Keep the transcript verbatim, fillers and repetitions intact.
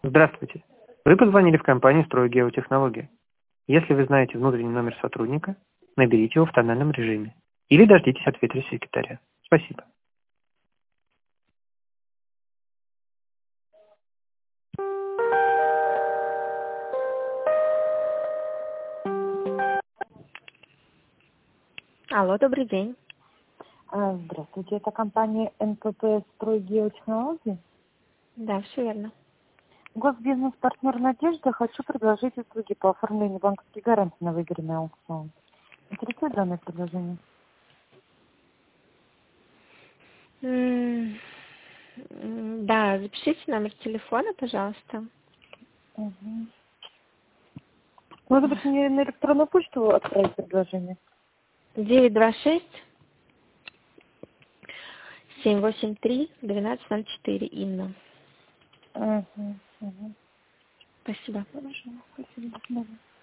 Здравствуйте. Вы позвонили в компанию «Стройгеотехнология». Если вы знаете внутренний номер сотрудника, наберите его в тональном режиме или дождитесь ответа секретаря. Спасибо. Алло, добрый день. А, Здравствуйте, это компания эн пэ пэ «Стройгеотехнологии». Да, все верно. Госбизнес-партнер «Надежда». Хочу предложить услуги по оформлению банковских гарантий на выигранный аукцион. Интересует данное предложение? М, м, Да, запишите номер телефона, пожалуйста. Угу. Может быть, мне на электронную почту отправить предложение? девять два шесть семь восемь три двенадцать ноль четыре. Инна. Угу. Угу. Спасибо. Хорошо, спасибо, до свидания.